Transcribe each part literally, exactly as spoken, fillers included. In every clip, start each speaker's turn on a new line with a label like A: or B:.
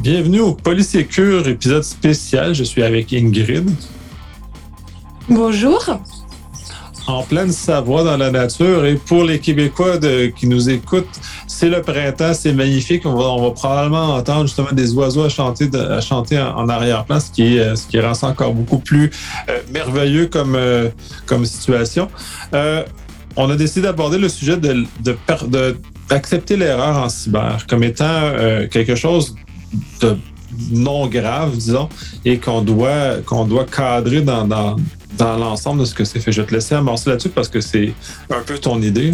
A: Bienvenue au Polysécure, épisode spécial. Je suis avec Ingrid.
B: Bonjour.
A: En pleine Savoie dans la nature. Et pour les Québécois de, qui nous écoutent, c'est le printemps, c'est magnifique. On va, on va probablement entendre justement des oiseaux à chanter, de, à chanter en, en arrière-plan, ce qui, est, ce qui rend ça encore beaucoup plus euh, merveilleux comme, euh, comme situation. Euh, on a décidé d'aborder le sujet de, de, de, d'accepter l'erreur en cyber comme étant euh, quelque chose de non grave, disons, et qu'on doit, qu'on doit cadrer dans, dans, dans l'ensemble de ce que c'est fait. Je vais te laisser amorcer là-dessus parce que c'est un peu ton idée.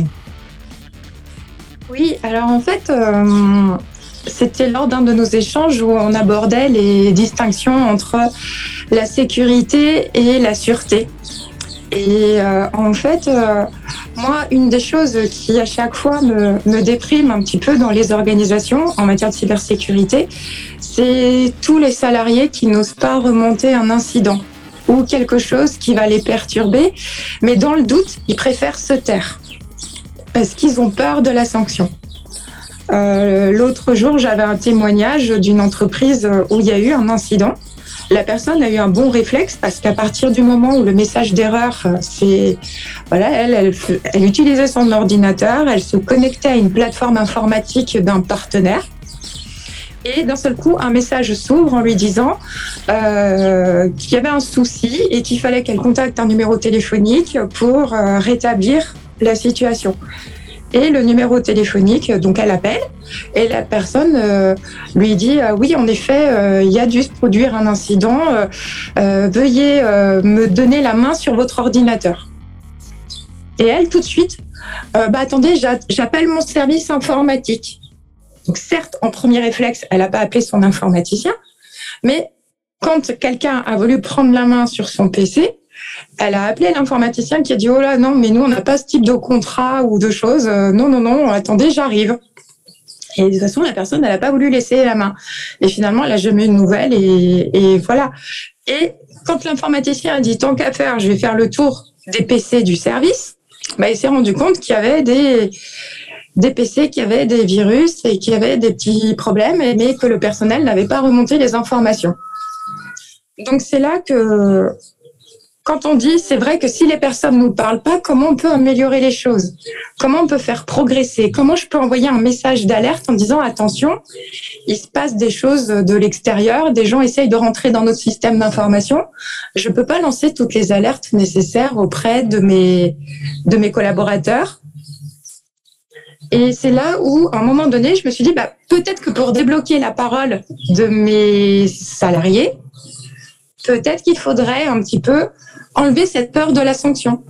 B: Oui, alors en fait, euh, c'était lors d'un de nos échanges où on abordait les distinctions entre la sécurité et la sûreté. Et euh, en fait, euh, moi, une des choses qui à chaque fois me, me déprime un petit peu dans les organisations en matière de cybersécurité, c'est tous les salariés qui n'osent pas remonter un incident ou quelque chose qui va les perturber, mais dans le doute, ils préfèrent se taire parce qu'ils ont peur de la sanction. Euh, l'autre jour, j'avais un témoignage d'une entreprise où il y a eu un incident. La personne a eu un bon réflexe parce qu'à partir du moment où le message d'erreur, c'est voilà, elle, elle, elle utilisait son ordinateur, elle se connectait à une plateforme informatique d'un partenaire. Et d'un seul coup, un message s'ouvre en lui disant euh, qu'il y avait un souci et qu'il fallait qu'elle contacte un numéro téléphonique pour euh, rétablir la situation. Et le numéro téléphonique, donc elle appelle, et la personne euh, lui dit euh, « Oui, en effet, euh, il y a dû se produire un incident, euh, euh, veuillez euh, me donner la main sur votre ordinateur. » Et elle, tout de suite, euh, « Bah attendez, j'a- j'appelle mon service informatique. » Donc certes, en premier réflexe, elle n'a pas appelé son informaticien, mais quand quelqu'un a voulu prendre la main sur son P C, elle a appelé l'informaticien qui a dit « Oh là, non, mais nous, on n'a pas ce type de contrat ou de choses. Euh, non, non, non, attendez, j'arrive. » Et de toute façon, la personne, elle n'a pas voulu laisser la main. Et finalement, elle n'a jamais eu de nouvelles et, et voilà. Et quand l'informaticien a dit « Tant qu'à faire, je vais faire le tour des P C du service », bah, il s'est rendu compte qu'il y avait des... des P C qui avaient des virus et qui avaient des petits problèmes, mais que le personnel n'avait pas remonté les informations. Donc c'est là que, quand on dit, c'est vrai que si les personnes ne nous parlent pas, comment on peut améliorer les choses? Comment on peut faire progresser? Comment je peux envoyer un message d'alerte en disant, attention, il se passe des choses de l'extérieur, des gens essayent de rentrer dans notre système d'information. Je ne peux pas lancer toutes les alertes nécessaires auprès de mes, de mes collaborateurs. Et c'est là où, à un moment donné, je me suis dit, bah, peut-être que pour débloquer la parole de mes salariés, peut-être qu'il faudrait un petit peu enlever cette peur de la sanction.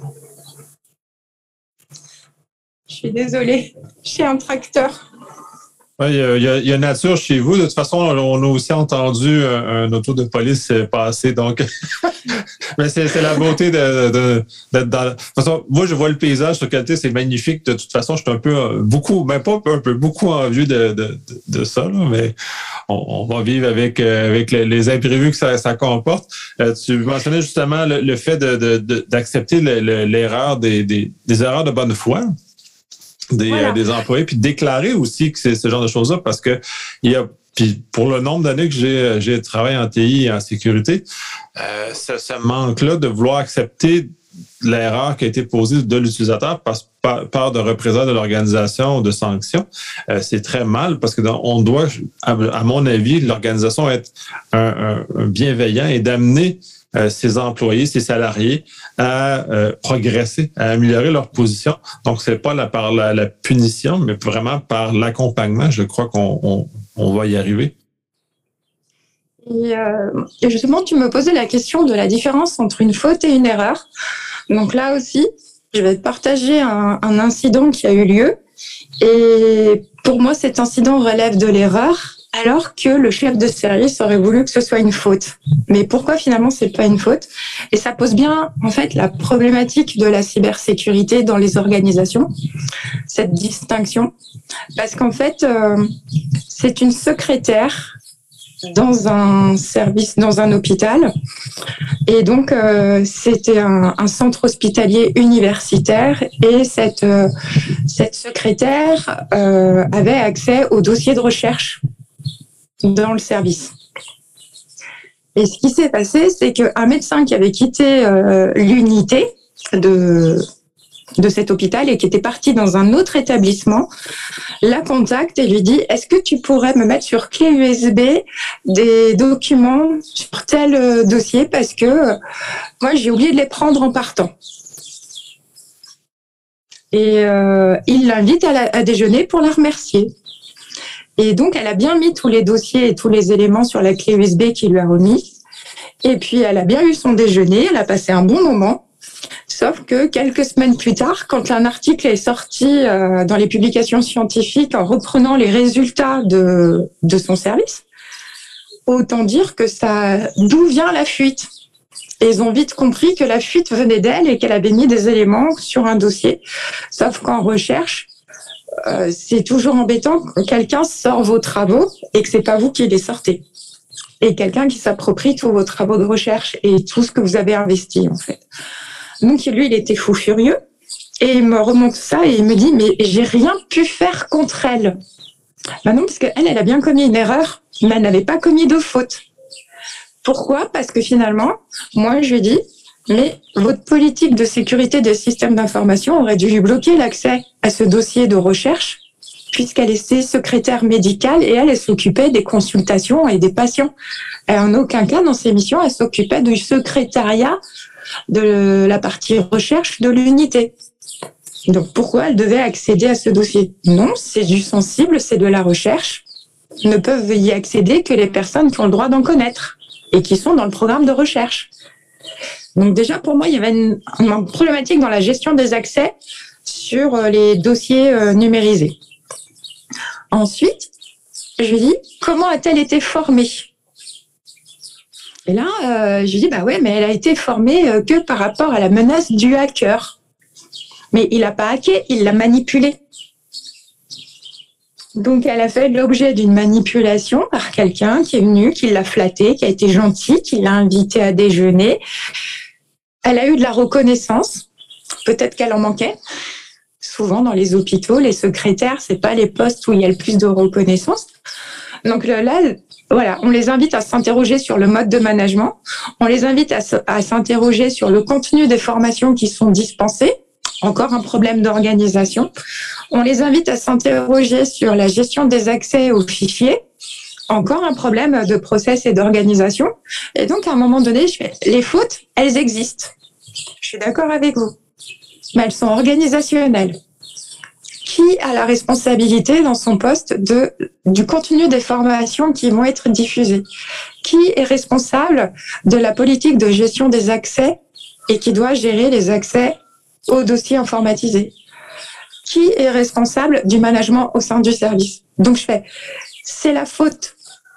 B: Je suis désolée, j'ai un tracteur.
A: Oui, il y, a, il, y a, il y a nature chez vous. De toute façon, on a aussi entendu un, un auto de police passer. Donc, mais c'est, c'est la beauté de, de, d'être dans. De toute façon, moi, je vois le paysage sur lequel c'est magnifique. De toute façon, je suis un peu, beaucoup, même pas un peu, beaucoup envieux de, de, de, de ça, là, mais on, on va vivre avec, avec les, les imprévus que ça, ça comporte. Euh, tu mentionnais justement le, le fait de, de, de, d'accepter le, le, l'erreur des, des, des erreurs de bonne foi. Des, voilà. euh, des employés, puis déclarer aussi que c'est ce genre de choses-là, parce que il y a, puis pour le nombre d'années que j'ai, j'ai travaillé en T I et en sécurité, euh, ce, ce manque-là de vouloir accepter l'erreur qui a été posée de l'utilisateur par, par, par de représailles de l'organisation ou de sanctions, euh, c'est très mal, parce que on doit, à, à mon avis, l'organisation être un, un, un bienveillant et d'amener Euh, ses employés, ses salariés à euh, progresser, à améliorer leur position. Donc, c'est pas la, par la, la punition, mais vraiment par l'accompagnement. Je crois qu'on on, on va y arriver.
B: Et, euh, et justement, tu me posais la question de la différence entre une faute et une erreur. Donc là aussi, je vais te partager un, un incident qui a eu lieu. Et pour moi, cet incident relève de l'erreur, alors que le chef de service aurait voulu que ce soit une faute. Mais pourquoi finalement c'est pas une faute? Et ça pose bien en fait la problématique de la cybersécurité dans les organisations, cette distinction, parce qu'en fait euh, c'est une secrétaire dans un service, dans un hôpital, et donc euh, c'était un, un centre hospitalier universitaire, et cette euh, cette secrétaire euh, avait accès au dossier de recherche dans le service. Et ce qui s'est passé, c'est qu'un médecin qui avait quitté euh, l'unité de, de cet hôpital et qui était parti dans un autre établissement, la contacte et lui dit « Est-ce que tu pourrais me mettre sur clé U S B des documents sur tel euh, dossier parce que euh, moi, j'ai oublié de les prendre en partant. » Et euh, il l'invite à, la, à déjeuner pour la remercier. Et donc, elle a bien mis tous les dossiers et tous les éléments sur la clé U S B qu'il lui a remis. Et puis, elle a bien eu son déjeuner, elle a passé un bon moment. Sauf que quelques semaines plus tard, quand un article est sorti euh, dans les publications scientifiques en reprenant les résultats de, de son service, autant dire que ça, d'où vient la fuite? Et ils ont vite compris que la fuite venait d'elle et qu'elle avait mis des éléments sur un dossier. Sauf qu'en recherche, Euh, c'est toujours embêtant quand quelqu'un sort vos travaux et que c'est pas vous qui les sortez. Et quelqu'un qui s'approprie tous vos travaux de recherche et tout ce que vous avez investi, en fait. Donc, lui, il était fou furieux. Et il me remonte ça et il me dit, mais j'ai rien pu faire contre elle. Ben non, parce qu'elle, elle a bien commis une erreur, mais elle n'avait pas commis de faute. Pourquoi? Parce que finalement, moi, je lui dis, mais votre politique de sécurité des systèmes d'information aurait dû lui bloquer l'accès à ce dossier de recherche, puisqu'elle était secrétaire médicale et elle, elle s'occupait des consultations et des patients. Et en aucun cas, dans ses missions, elle s'occupait du secrétariat de la partie recherche de l'unité. Donc, pourquoi elle devait accéder à ce dossier? Non, c'est du sensible, c'est de la recherche. Ne peuvent y accéder que les personnes qui ont le droit d'en connaître et qui sont dans le programme de recherche. Donc déjà, pour moi, il y avait une, une problématique dans la gestion des accès sur les dossiers euh, numérisés. Ensuite, je lui dis, comment a-t-elle été formée? Et là, euh, je lui dis, bah ouais, mais elle a été formée euh, que par rapport à la menace du hacker. Mais il n'a pas hacké, il l'a manipulée. Donc, elle a fait l'objet d'une manipulation par quelqu'un qui est venu, qui l'a flattée, qui a été gentil, qui l'a invitée à déjeuner. Elle a eu de la reconnaissance. Peut-être qu'elle en manquait. Souvent, dans les hôpitaux, les secrétaires, c'est pas les postes où il y a le plus de reconnaissance. Donc là, voilà, on les invite à s'interroger sur le mode de management. On les invite à, à s'interroger sur le contenu des formations qui sont dispensées. Encore un problème d'organisation. On les invite à s'interroger sur la gestion des accès aux fichiers. Encore un problème de process et d'organisation. Et donc, à un moment donné, je fais, les fautes, elles existent. Je suis d'accord avec vous. Mais elles sont organisationnelles. Qui a la responsabilité dans son poste de, du contenu des formations qui vont être diffusées? Qui est responsable de la politique de gestion des accès et qui doit gérer les accès aux dossiers informatisés? Qui est responsable du management au sein du service? Donc, je fais, c'est la faute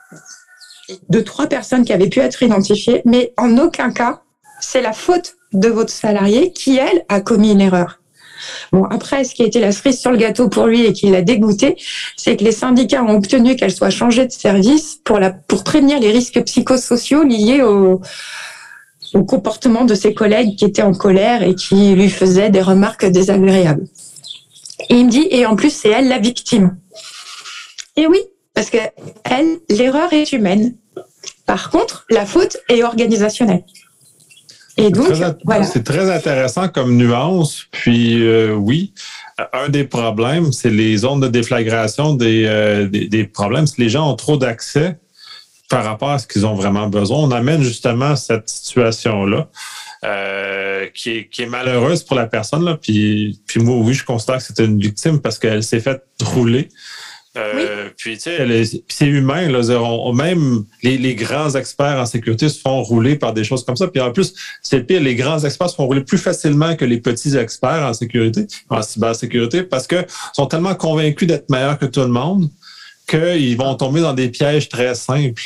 B: de trois personnes qui avaient pu être identifiées, mais en aucun cas, c'est la faute de votre salarié qui, elle, a commis une erreur. Bon, après, ce qui a été la cerise sur le gâteau pour lui et qui l'a dégoûté, c'est que les syndicats ont obtenu qu'elle soit changée de service pour, la, pour prévenir les risques psychosociaux liés au, au comportement de ses collègues qui étaient en colère et qui lui faisaient des remarques désagréables. Et il me dit, et en plus, c'est elle la victime. Et oui, parce que elle, l'erreur est humaine. Par contre, la faute est organisationnelle. Et donc,
A: très,
B: voilà.
A: C'est très intéressant comme nuance. Puis, euh, oui, un des problèmes, c'est les zones de déflagration des, euh, des, des problèmes. C'est que les gens ont trop d'accès par rapport à ce qu'ils ont vraiment besoin. On amène justement cette situation-là euh, qui, est, qui est malheureuse pour la personne. Là. Puis, puis moi, oui, je considère que c'était une victime parce qu'elle s'est faite rouler. Euh, oui. Puis, tu sais, c'est humain. Là, on, même les, les grands experts en sécurité se font rouler par des choses comme ça. Puis en plus, c'est le pire, les grands experts se font rouler plus facilement que les petits experts en sécurité, en cybersécurité, parce qu'ils sont tellement convaincus d'être meilleurs que tout le monde qu'ils vont tomber dans des pièges très simples.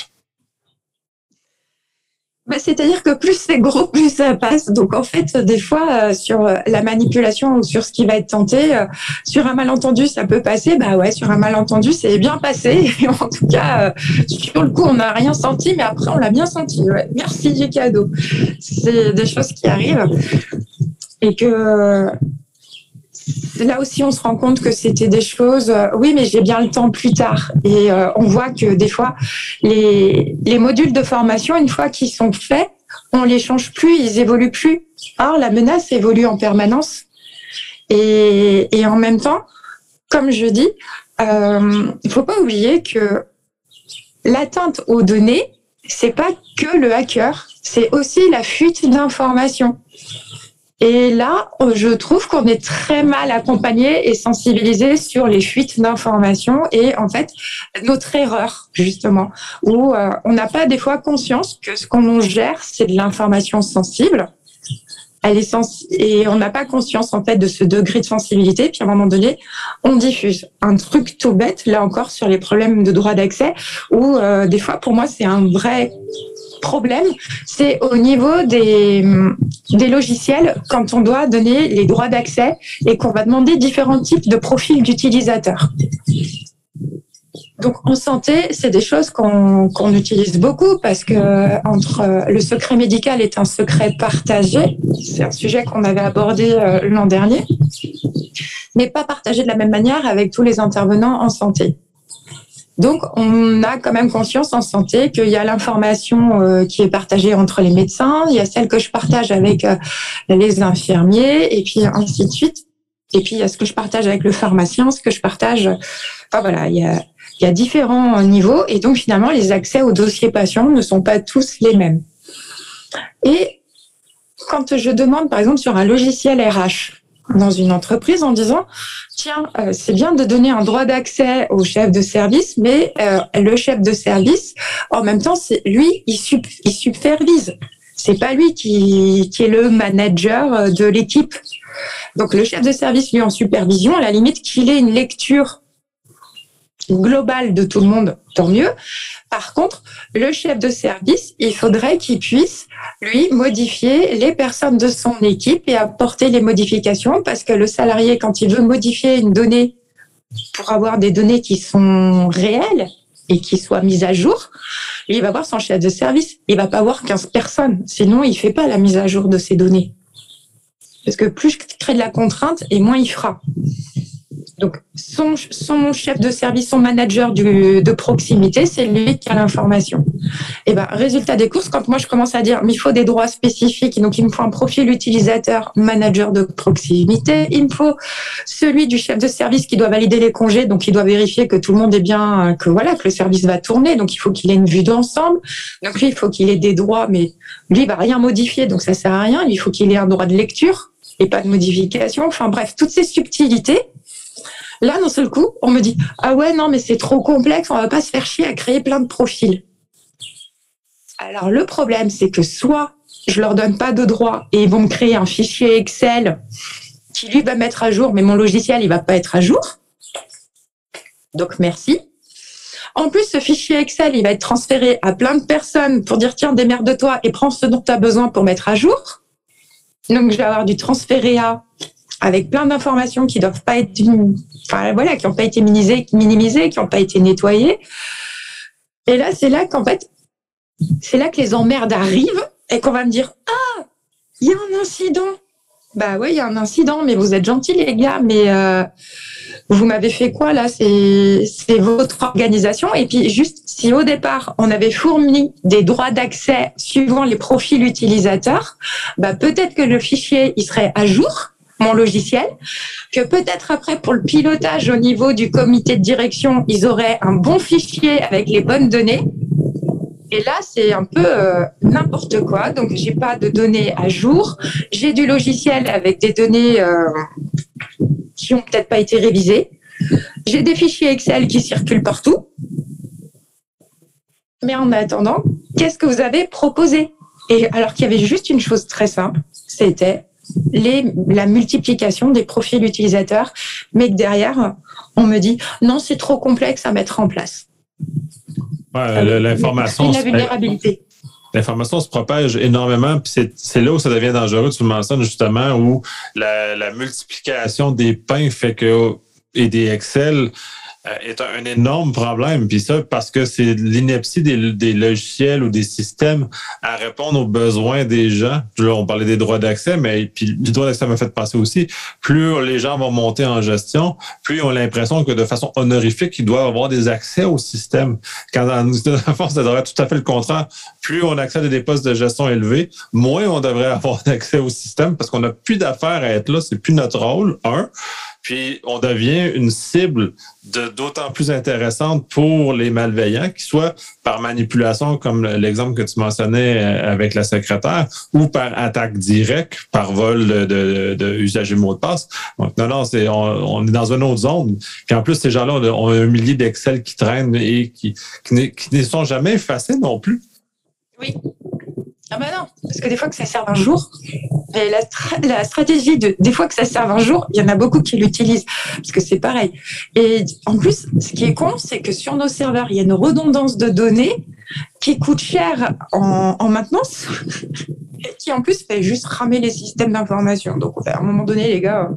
B: Bah, c'est-à-dire que plus c'est gros, plus ça passe. Donc, en fait, des fois, euh, sur la manipulation ou sur ce qui va être tenté, euh, sur un malentendu, ça peut passer. Bah ouais, sur un malentendu, c'est bien passé. Et en tout cas, euh, sur le coup, on n'a rien senti, mais après, on l'a bien senti. Ouais. Merci du cadeau. C'est des choses qui arrivent. Et que là aussi, on se rend compte que c'était des choses, euh, oui, mais j'ai bien le temps plus tard. Et euh, on voit que des fois, les, les modules de formation, une fois qu'ils sont faits, on les change plus, ils évoluent plus. Or, la menace évolue en permanence. Et, et en même temps, comme je dis, euh, il faut pas oublier que l'atteinte aux données, c'est pas que le hacker, c'est aussi la fuite d'informations. Et là, je trouve qu'on est très mal accompagné et sensibilisé sur les fuites d'informations et en fait notre erreur justement, où euh, on n'a pas des fois conscience que ce qu'on gère, c'est de l'information sensible. Elle est sens- et on n'a pas conscience en fait de ce degré de sensibilité. Puis à un moment donné, on diffuse un truc tout bête, là encore sur les problèmes de droit d'accès, où euh, des fois pour moi c'est un vrai problème, c'est au niveau des, des logiciels quand on doit donner les droits d'accès et qu'on va demander différents types de profils d'utilisateurs. Donc en santé, c'est des choses qu'on qu'on utilise beaucoup parce que entre le secret médical est un secret partagé, c'est un sujet qu'on avait abordé l'an dernier, mais pas partagé de la même manière avec tous les intervenants en santé. Donc, on a quand même conscience en santé qu'il y a l'information euh, qui est partagée entre les médecins, il y a celle que je partage avec euh, les infirmiers, et puis ainsi de suite. Et puis, il y a ce que je partage avec le pharmacien, ce que je partage... Enfin, voilà, il y a, il y a différents niveaux, et donc, finalement, les accès aux dossiers patients ne sont pas tous les mêmes. Et quand je demande, par exemple, sur un logiciel R H, dans une entreprise en disant tiens, euh, c'est bien de donner un droit d'accès au chef de service, mais euh, le chef de service, en même temps, c'est lui, il, sup, il supervise. C'est pas lui qui, qui est le manager de l'équipe. Donc le chef de service, lui, en supervision, à la limite qu'il ait une lecture globale de tout le monde, tant mieux. Par contre, le chef de service, il faudrait qu'il puisse, lui, modifier les personnes de son équipe et apporter les modifications parce que le salarié, quand il veut modifier une donnée pour avoir des données qui sont réelles et qui soient mises à jour, il va voir son chef de service. Il va pas voir quinze personnes. Sinon, il fait pas la mise à jour de ces données. Parce que plus je crée de la contrainte et moins il fera. Donc, son, son chef de service, son manager du, de proximité, c'est lui qui a l'information. Et ben, résultat des courses, quand moi je commence à dire, mais il faut des droits spécifiques, donc il me faut un profil utilisateur, manager de proximité, il me faut celui du chef de service qui doit valider les congés, donc il doit vérifier que tout le monde est bien, que voilà, que le service va tourner, donc il faut qu'il ait une vue d'ensemble. Donc lui, il faut qu'il ait des droits, mais lui, il va rien modifier, donc ça sert à rien. Il faut qu'il ait un droit de lecture et pas de modification. Enfin bref, toutes ces subtilités. Là, d'un seul coup, on me dit « Ah ouais, non, mais c'est trop complexe, on va pas se faire chier à créer plein de profils. » Alors, le problème, c'est que soit je leur donne pas de droit et ils vont me créer un fichier Excel qui, lui, va mettre à jour, mais mon logiciel, il va pas être à jour. Donc, merci. En plus, ce fichier Excel, il va être transféré à plein de personnes pour dire « Tiens, démerde-toi et prends ce dont tu as besoin pour mettre à jour. » Donc, je vais avoir du transféré à avec plein d'informations qui doivent pas être, enfin voilà, qui n'ont pas été minimisées, minimisées, qui n'ont pas été nettoyées. Et là, c'est là qu'en fait, c'est là que les emmerdes arrivent et qu'on va me dire ah, il y a un incident. Bah ouais, il y a un incident, mais vous êtes gentils les gars, mais euh, vous m'avez fait quoi là ? C'est c'est votre organisation. Et puis juste si au départ on avait fourni des droits d'accès suivant les profils utilisateurs, bah peut-être que le fichier il serait à jour. Mon logiciel, que peut-être après pour le pilotage au niveau du comité de direction, ils auraient un bon fichier avec les bonnes données. Et là, c'est un peu euh, n'importe quoi. Donc, j'ai pas de données à jour. J'ai du logiciel avec des données euh, qui ont peut-être pas été révisées. J'ai des fichiers Excel qui circulent partout. Mais en attendant, qu'est-ce que vous avez proposé ? Et alors qu'il y avait juste une chose très simple, c'était Les, la multiplication des profils utilisateurs, mais que derrière, on me dit non, c'est trop complexe à mettre en place.
A: Ouais, l'information,
B: la vulnérabilité.
A: L'information se propage énormément, puis c'est, c'est là où ça devient dangereux, tu le mentionnes justement, où la, la multiplication des pains fait que, et des Excel, est un, un énorme problème. Puis ça, parce que c'est l'ineptie des, des logiciels ou des systèmes à répondre aux besoins des gens. Là, on parlait des droits d'accès, mais puis les droits d'accès m'a fait passer aussi. Plus les gens vont monter en gestion, plus ils ont l'impression que de façon honorifique, ils doivent avoir des accès au système. Quand dans la force, ça devrait être tout à fait le contraire. Plus on accède à des postes de gestion élevés, moins on devrait avoir accès au système parce qu'on n'a plus d'affaires à être là. C'est plus notre rôle, un. Puis, on devient une cible de, d'autant plus intéressante pour les malveillants, qu'ils soient par manipulation, comme l'exemple que tu mentionnais avec la secrétaire, ou par attaque directe, par vol de, de, de usagers mot de passe. Donc, non, non, c'est, on, on est dans une autre zone. Puis, en plus, ces gens-là ont un millier d'Excel qui traînent et qui, qui, ne, qui ne sont jamais effacés non plus.
B: Oui. Ah ben non, parce que des fois que ça sert un jour, mais la, tra- la stratégie de des fois que ça sert un jour, il y en a beaucoup qui l'utilisent, parce que c'est pareil. Et en plus, ce qui est con, c'est que sur nos serveurs, il y a une redondance de données qui coûte cher en, en maintenance, et qui en plus fait juste ramer les systèmes d'information. Donc à un moment donné, les gars...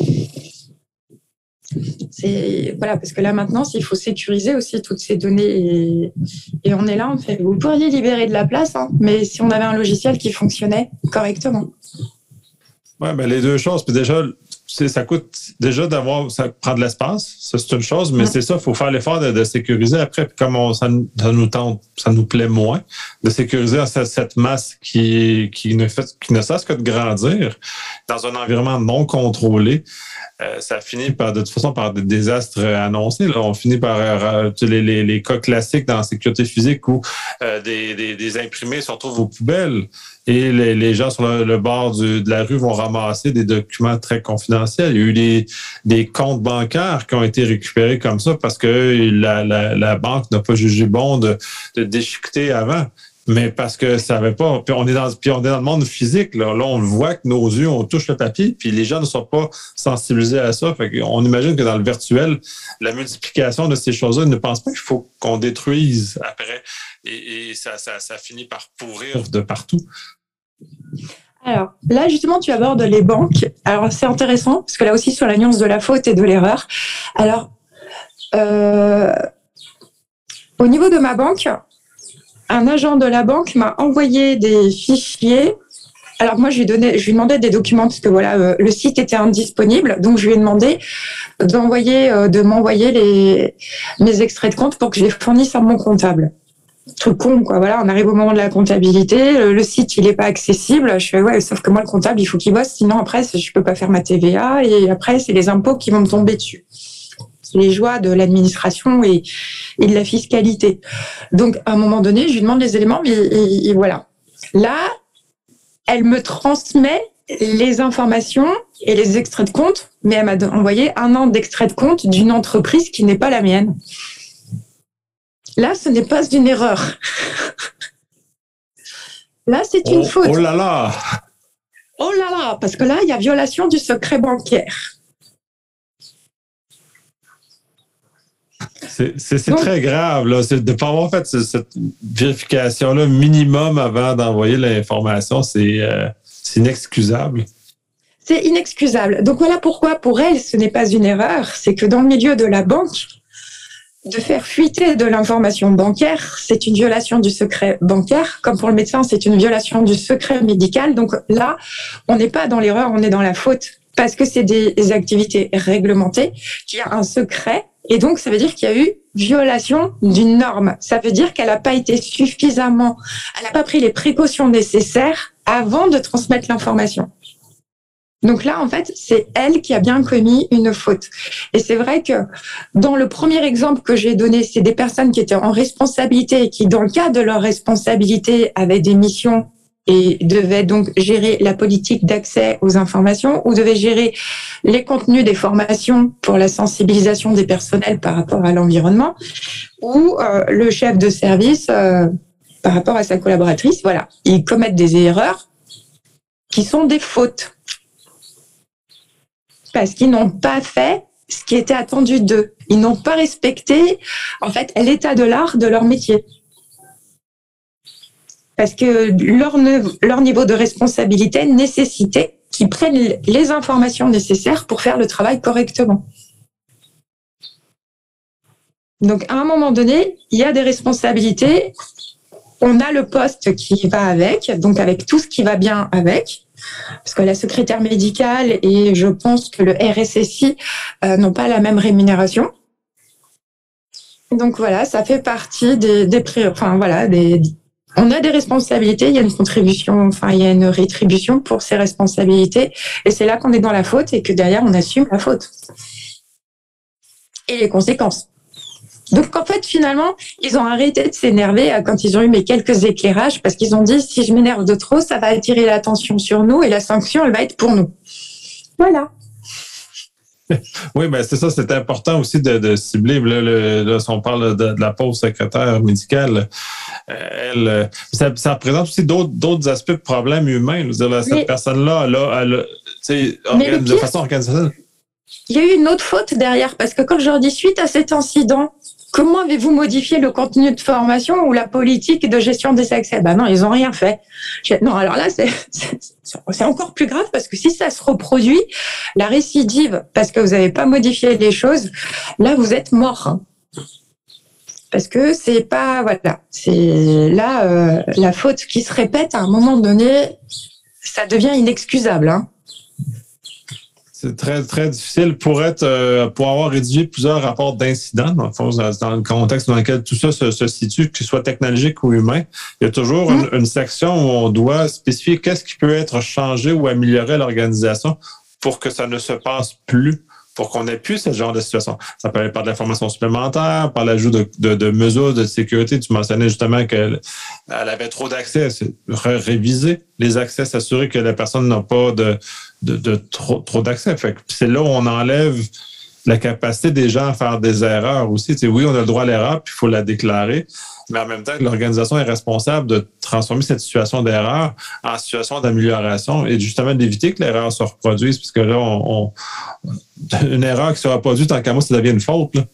B: C'est, voilà, parce que là, maintenant, il faut sécuriser aussi toutes ces données. Et, et on est là, on fait, vous pourriez libérer de la place, hein, mais si on avait un logiciel qui fonctionnait correctement.
A: Oui, mais les deux choses. Puis déjà, c'est, ça coûte déjà d'avoir, ça prend de l'espace, ça c'est une chose, mais ouais. C'est ça, il faut faire l'effort de, de sécuriser. Après, puis comme on, ça, ça nous tente, ça nous plaît moins, de sécuriser cette, cette masse qui, qui, ne fait, qui ne cesse que de grandir dans un environnement non contrôlé. Euh, ça finit par, de toute façon, par des désastres annoncés. Là, on finit par euh, les, les, les cas classiques dans la sécurité physique où euh, des, des, des imprimés se retrouvent aux poubelles et les, les gens sur le, le bord du, de la rue vont ramasser des documents très confidentiels. Il y a eu des, des comptes bancaires qui ont été récupérés comme ça parce que la, la, la banque n'a pas jugé bon de, de déchiqueter avant. Mais parce que ça avait pas. Puis on est dans, puis on est dans le monde physique. Là, là, on le voit que nos yeux, on touche le papier, puis les gens ne sont pas sensibilisés à ça. Fait qu'on imagine que dans le virtuel, la multiplication de ces choses-là, ils ne pensent pas qu'il faut qu'on détruise après. Et, et ça, ça, ça finit par pourrir de partout.
B: Alors, là, justement, tu abordes les banques. Alors, c'est intéressant, parce que là aussi, sur la nuance de la faute et de l'erreur. Alors, euh, au niveau de ma banque, un agent de la banque m'a envoyé des fichiers. Alors moi, je lui donnais, je lui demandais des documents parce que voilà, euh, le site était indisponible, donc je lui ai demandé d'envoyer, euh, de m'envoyer les mes extraits de compte pour que je les fournisse à mon comptable. Truc con, quoi. Voilà, on arrive au moment de la comptabilité, le, le site il est pas accessible. Je fais ouais, sauf que moi le comptable il faut qu'il bosse, sinon après je peux pas faire ma T V A et après c'est les impôts qui vont me tomber dessus. Les joies de l'administration et, et de la fiscalité. Donc, à un moment donné, je lui demande les éléments, et, et, et voilà. Là, elle me transmet les informations et les extraits de compte, mais elle m'a envoyé un an d'extrait de compte d'une entreprise qui n'est pas la mienne. Là, ce n'est pas une erreur. Là, c'est une
A: oh,
B: faute.
A: Oh là là!
B: Oh là là! Parce que là, il y a violation du secret bancaire.
A: C'est, c'est, c'est très grave, là. C'est de ne pas avoir fait ce, cette vérification-là minimum avant d'envoyer l'information, c'est, euh, c'est inexcusable.
B: C'est inexcusable. Donc voilà pourquoi, pour elle, ce n'est pas une erreur. C'est que dans le milieu de la banque, de faire fuiter de l'information bancaire, c'est une violation du secret bancaire. Comme pour le médecin, c'est une violation du secret médical. Donc là, on n'est pas dans l'erreur, on est dans la faute. Parce que c'est des activités réglementées, qu'il y a un secret. Et donc, ça veut dire qu'il y a eu violation d'une norme. Ça veut dire qu'elle n'a pas été suffisamment, elle n'a pas pris les précautions nécessaires avant de transmettre l'information. Donc là, en fait, c'est elle qui a bien commis une faute. Et c'est vrai que dans le premier exemple que j'ai donné, c'est des personnes qui étaient en responsabilité et qui, dans le cadre de leur responsabilité, avaient des missions et devait donc gérer la politique d'accès aux informations ou devait gérer les contenus des formations pour la sensibilisation des personnels par rapport à l'environnement ou euh, le chef de service euh, par rapport à sa collaboratrice. Voilà, ils commettent des erreurs qui sont des fautes parce qu'ils n'ont pas fait ce qui était attendu d'eux. Ils n'ont pas respecté en fait l'état de l'art de leur métier. Parce que leur, leur niveau de responsabilité nécessitait qu'ils prennent les informations nécessaires pour faire le travail correctement. Donc, à un moment donné, il y a des responsabilités. On a le poste qui va avec, donc avec tout ce qui va bien avec, parce que la secrétaire médicale et je pense que le R S S I euh, n'ont pas la même rémunération. Donc voilà, ça fait partie des, des pré... enfin voilà, des... on a des responsabilités, il y a une contribution, enfin il y a une rétribution pour ces responsabilités, et c'est là qu'on est dans la faute et que derrière on assume la faute et les conséquences. Donc, en fait, finalement, ils ont arrêté de s'énerver quand ils ont eu mes quelques éclairages parce qu'ils ont dit, si je m'énerve de trop, ça va attirer l'attention sur nous et la sanction, elle va être pour nous. Voilà.
A: Oui, ben c'est ça, c'est important aussi de, de cibler. Là, le, là, si on parle de, de la pauvre secrétaire médicale, elle, ça, ça représente aussi d'autres, d'autres aspects de problèmes humains. Je veux dire, là, cette
B: Mais,
A: personne-là, là, elle, elle, organi- de façon organisationnelle.
B: Il y a eu une autre faute derrière parce que quand je leur dis suite à cet incident, comment avez-vous modifié le contenu de formation ou la politique de gestion des accès? Ben non, ils n'ont rien fait. Non, alors là, c'est, c'est, c'est encore plus grave parce que si ça se reproduit, la récidive, parce que vous n'avez pas modifié les choses, là, vous êtes mort. Hein. Parce que c'est pas, voilà, c'est là, euh, la faute qui se répète à un moment donné, ça devient inexcusable. Hein.
A: C'est très, très difficile pour être, euh, pour avoir rédigé plusieurs rapports d'incidents, dans le fond, dans le contexte dans lequel tout ça se, se situe, que ce soit technologique ou humain. Il y a toujours mmh. une, une section où on doit spécifier qu'est-ce qui peut être changé ou amélioré à l'organisation pour que ça ne se passe plus, pour qu'on n'ait plus ce genre de situation. Ça peut être par de l'information supplémentaire, par l'ajout de, de, de mesures de sécurité. Tu mentionnais justement qu'elle elle avait trop d'accès. C'est réviser les accès, s'assurer que la personne n'a pas de de, de trop, trop d'accès. Fait que c'est là où on enlève la capacité des gens à faire des erreurs aussi. Tu sais, oui, on a le droit à l'erreur, puis il faut la déclarer, mais en même temps, l'organisation est responsable de transformer cette situation d'erreur en situation d'amélioration et justement d'éviter que l'erreur se reproduise, puisque là, on, on, une erreur qui sera produite, tant qu'à moi, ça devient une faute. Là.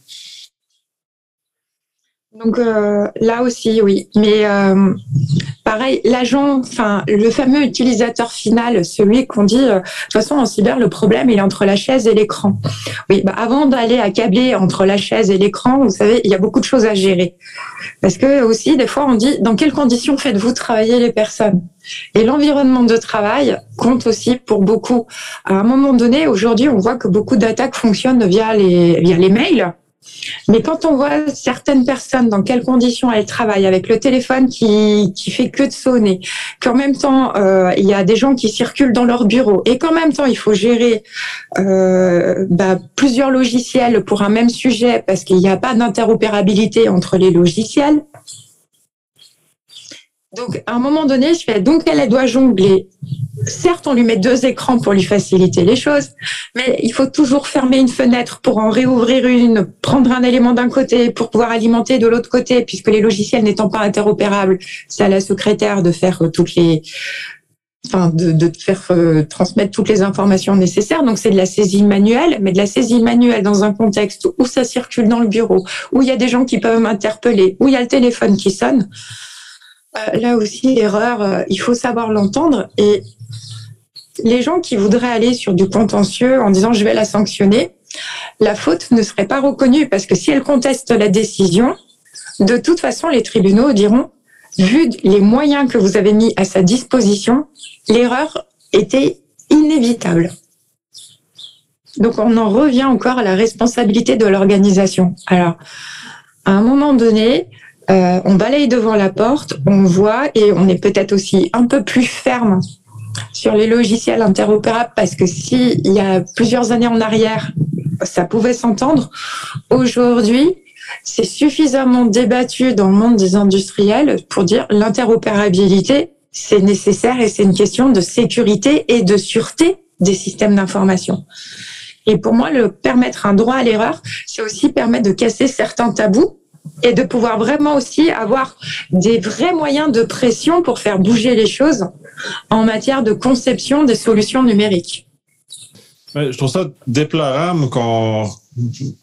B: Donc euh, là aussi, oui. Mais euh, pareil, l'agent, enfin le fameux utilisateur final, celui qu'on dit, euh, de toute façon en cyber, le problème il est entre la chaise et l'écran. Oui, bah, avant d'aller accabler entre la chaise et l'écran, vous savez, il y a beaucoup de choses à gérer. Parce que aussi, des fois, on dit dans quelles conditions faites-vous travailler les personnes ? Et l'environnement de travail compte aussi pour beaucoup. À un moment donné, aujourd'hui, on voit que beaucoup d'attaques fonctionnent via les via les mails. Mais quand on voit certaines personnes dans quelles conditions elles travaillent, avec le téléphone qui qui fait que de sonner, qu'en même temps euh, il y a des gens qui circulent dans leur bureau et qu'en même temps il faut gérer euh, bah, plusieurs logiciels pour un même sujet parce qu'il n'y a pas d'interopérabilité entre les logiciels. Donc, à un moment donné, je fais donc elle, elle doit jongler. Certes, on lui met deux écrans pour lui faciliter les choses, mais il faut toujours fermer une fenêtre pour en réouvrir une, prendre un élément d'un côté pour pouvoir alimenter de l'autre côté, puisque les logiciels n'étant pas interopérables, c'est à la secrétaire de faire toutes les, enfin, de, de faire euh, transmettre toutes les informations nécessaires. Donc, c'est de la saisie manuelle, mais de la saisie manuelle dans un contexte où ça circule dans le bureau, où il y a des gens qui peuvent m'interpeller, où il y a le téléphone qui sonne. Euh, là aussi, l'erreur, euh, il faut savoir l'entendre. Et les gens qui voudraient aller sur du contentieux en disant je vais la sanctionner, la faute ne serait pas reconnue parce que si elle conteste la décision, de toute façon, les tribunaux diront, vu les moyens que vous avez mis à sa disposition, l'erreur était inévitable. Donc, on en revient encore à la responsabilité de l'organisation. Alors, à un moment donné, Euh, on balaye devant la porte, on voit et on est peut-être aussi un peu plus ferme sur les logiciels interopérables parce que si il y a plusieurs années en arrière, ça pouvait s'entendre. Aujourd'hui, c'est suffisamment débattu dans le monde des industriels pour dire l'interopérabilité, c'est nécessaire et c'est une question de sécurité et de sûreté des systèmes d'information. Et pour moi, le permettre un droit à l'erreur, c'est aussi permettre de casser certains tabous et de pouvoir vraiment aussi avoir des vrais moyens de pression pour faire bouger les choses en matière de conception des solutions numériques.
A: Je trouve ça déplorable qu'on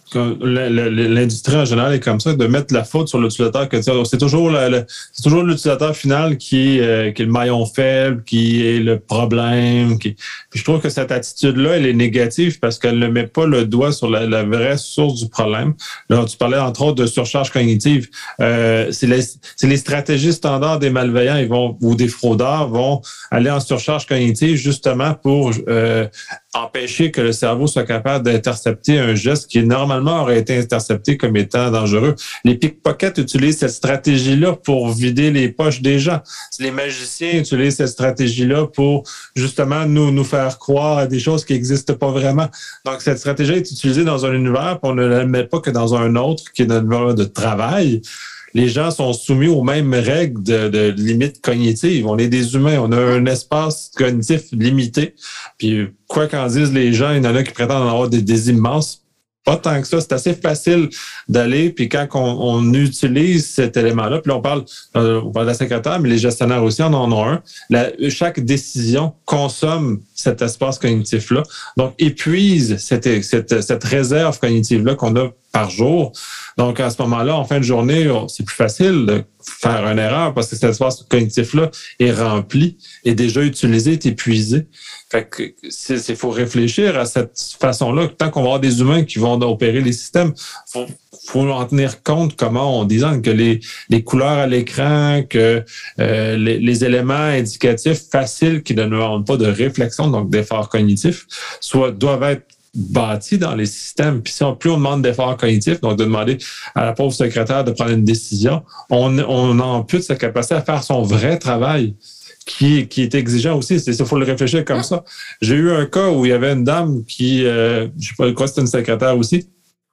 A: l'industrie en général est comme ça, de mettre la faute sur l'utilisateur. Que c'est toujours la, la, c'est toujours l'utilisateur final qui, euh, qui est le maillon faible, qui est le problème. Qui... Puis je trouve que cette attitude-là, elle est négative parce qu'elle ne met pas le doigt sur la, la vraie source du problème. Là, tu parlais entre autres de surcharge cognitive. Euh, c'est, les, c'est les stratégies standards des malveillants ils vont, ou des fraudeurs vont aller en surcharge cognitive justement pour euh, empêcher que le cerveau soit capable d'intercepter un geste qui normalement aurait été intercepté comme étant dangereux. Les pickpockets utilisent cette stratégie-là pour vider les poches des gens. Les magiciens utilisent cette stratégie-là pour justement nous nous faire croire à des choses qui n'existent pas vraiment. Donc cette stratégie est utilisée dans un univers, puis on ne la met pas que dans un autre qui est notre univers de travail. Les gens sont soumis aux mêmes règles de, de limites cognitives. On est des humains, on a un espace cognitif limité. Puis, quoi qu'en disent les gens, il y en a qui prétendent en avoir des, des immenses. Pas tant que ça, c'est assez facile d'aller. Puis quand on, on utilise cet élément-là, puis là, on parle, euh, on parle de la secrétaire, mais les gestionnaires aussi en en ont un. La, chaque décision consomme cet espace cognitif-là. Donc, épuise cette, cette, cette réserve cognitive-là qu'on a par jour. Donc, à ce moment-là, en fin de journée, c'est plus facile de faire une erreur parce que cet espace cognitif-là est rempli, est déjà utilisé, est épuisé. Fait que c'est, c'est faut réfléchir à cette façon-là. Tant qu'on va avoir des humains qui vont opérer les systèmes, faut, faut en tenir compte comment on design, que les, les couleurs à l'écran, que euh, les, les éléments indicatifs faciles qui ne demandent pas de réflexion, donc d'effort cognitif, soit doivent être bâti dans les systèmes. Puis si on, plus on demande d'efforts cognitifs, donc de demander à la pauvre secrétaire de prendre une décision, on, on ampute sa capacité à faire son vrai travail qui, qui est exigeant aussi. C'est ça, faut le réfléchir comme ça. J'ai eu un cas où il y avait une dame qui, euh, je sais pas quoi, c'était une secrétaire aussi,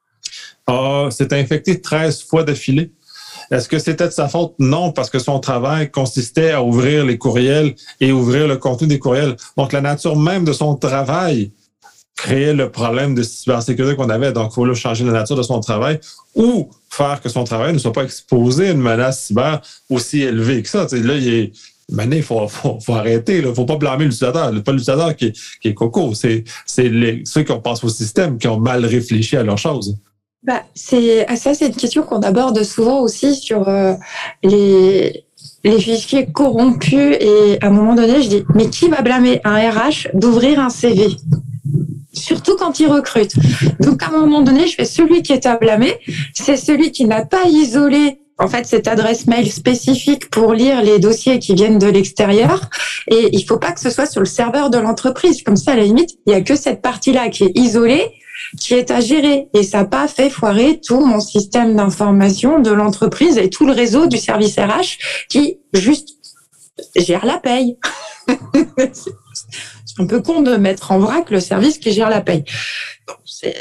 A: a, s'est infectée treize fois d'affilée. Est-ce que c'était de sa faute? Non, parce que son travail consistait à ouvrir les courriels et ouvrir le contenu des courriels. Donc, la nature même de son travail créer le problème de cybersécurité qu'on avait. Donc, il faut là changer la nature de son travail ou faire que son travail ne soit pas exposé à une menace cyber aussi élevée que ça. T'sais, là, il est... Maintenant, il faut, faut, faut arrêter. Il ne faut pas blâmer l'utilisateur. C'est pas l'utilisateur qui est, qui est coco. C'est, c'est les, ceux qui ont passé au système qui ont mal réfléchi à leurs choses.
B: Bah, c'est, ça, c'est une question qu'on aborde souvent aussi sur euh, les... les fichiers corrompus. Et à un moment donné, je dis, mais qui va blâmer un R H d'ouvrir un C V ? Surtout quand il recrute. Donc, à un moment donné, je fais celui qui est à blâmer, c'est celui qui n'a pas isolé, en fait, cette adresse mail spécifique pour lire les dossiers qui viennent de l'extérieur. Et il faut pas que ce soit sur le serveur de l'entreprise. Comme ça, à la limite, il y a que cette partie-là qui est isolée, qui est à gérer. Et ça n'a pas fait foirer tout mon système d'information de l'entreprise et tout le réseau du service R H qui, juste, gère la paye. C'est un peu con de mettre en vrac le service qui gère la paye. Bon, c'est...